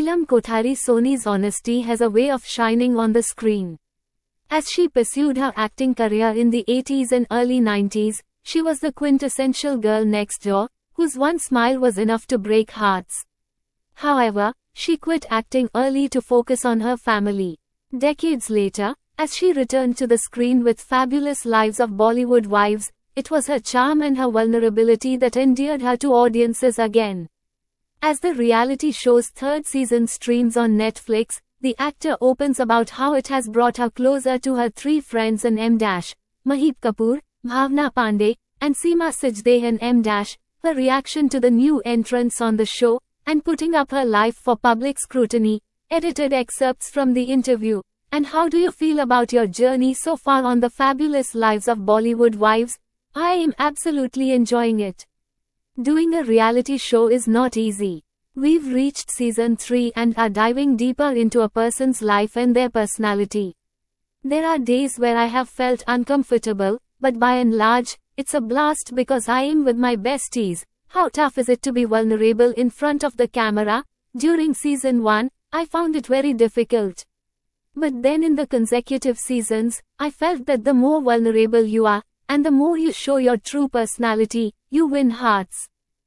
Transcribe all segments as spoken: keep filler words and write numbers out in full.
Neelam Kothari Soni's honesty has a way of shining on the screen. As she pursued her acting career in the eighties and early nineties, she was the quintessential girl next door, whose one smile was enough to break hearts. However, she quit acting early to focus on her family. Decades later, as she returned to the screen with Fabulous Lives of Bollywood Wives, it was her charm and her vulnerability that endeared her to audiences again. As the reality show's third season streams on Netflix, the actor opens about how it has brought her closer to her three friends and M. Maheep Kapoor, Bhavna Pandey, and Seema Sajdeh and M. Her reaction to the new entrants on the show, and putting up her life for public scrutiny. Edited excerpts from the interview. And how do you feel about your journey so far on the Fabulous Lives of Bollywood Wives? I am absolutely enjoying it. Doing a reality show is not easy. We've reached season three and are diving deeper into a person's life and their personality. There are days where I have felt uncomfortable, but by and large, it's a blast because I am with my besties. How tough is it to be vulnerable in front of the camera? During season one, I found it very difficult. But then in the consecutive seasons, I felt that the more vulnerable you are, and the more you show your true personality, you win hearts.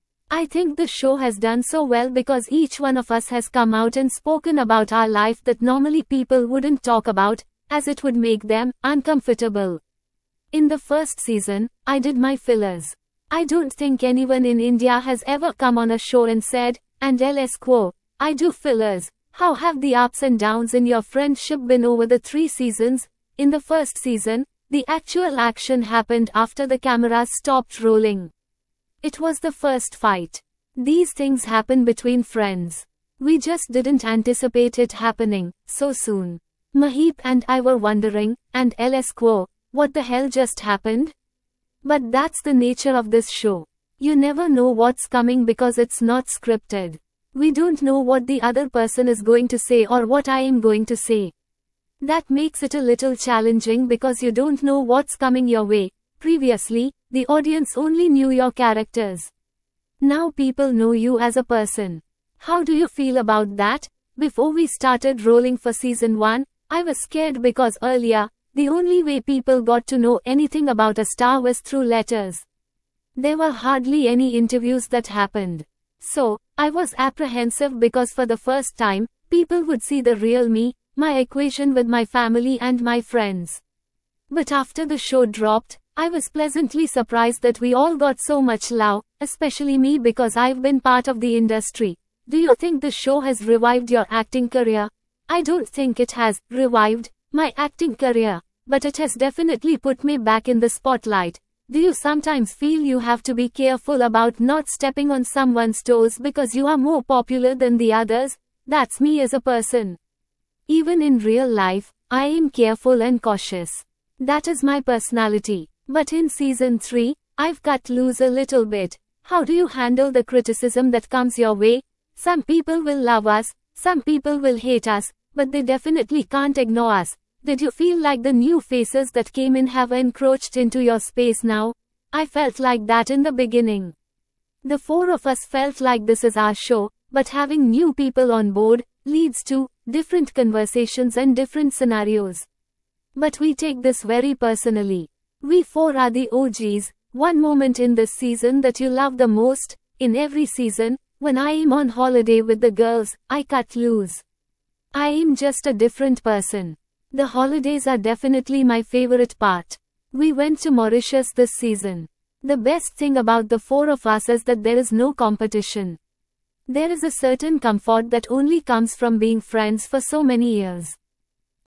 I think the show has done so well because each one of us has come out and spoken about our life that normally people wouldn't talk about, as it would make them uncomfortable. In the first season, I did my fillers. I don't think anyone in India has ever come on a show and said, and ls quo, I do fillers. How have the ups and downs in your friendship been over the three seasons? In the first season, the actual action happened after the cameras stopped rolling. It was the first fight. These things happen between friends. We just didn't anticipate it happening so soon. Maheep and I were wondering, and ls quo, what the hell just happened? But that's the nature of this show. You never know what's coming because it's not scripted. We don't know what the other person is going to say or what I am going to say. That makes it a little challenging because you don't know what's coming your way. Previously, the audience only knew your characters. Now people know you as a person. How do you feel about that? Before we started rolling for season one, I was scared because earlier, the only way people got to know anything about a star was through letters. There were hardly any interviews that happened. So, I was apprehensive because for the first time, people would see the real me, my equation with my family and my friends. But after the show dropped, I was pleasantly surprised that we all got so much love, especially me because I've been part of the industry. Do you think the show has revived your acting career? I don't think it has revived my acting career, but it has definitely put me back in the spotlight. Do you sometimes feel you have to be careful about not stepping on someone's toes because you are more popular than the others? That's me as a person. Even in real life, I am careful and cautious. That is my personality. But in season three, I've cut loose a little bit. How do you handle the criticism that comes your way? Some people will love us, some people will hate us, but they definitely can't ignore us. Did you feel like the new faces that came in have encroached into your space now? I felt like that in the beginning. The four of us felt like this is our show, but having new people on board leads to different conversations and different scenarios. But we take this very personally. We four are the O Gs. One moment in this season that you love the most, in every season, when I am on holiday with the girls, I cut loose. I am just a different person. The holidays are definitely my favorite part. We went to Mauritius this season. The best thing about the four of us is that there is no competition. There is a certain comfort that only comes from being friends for so many years.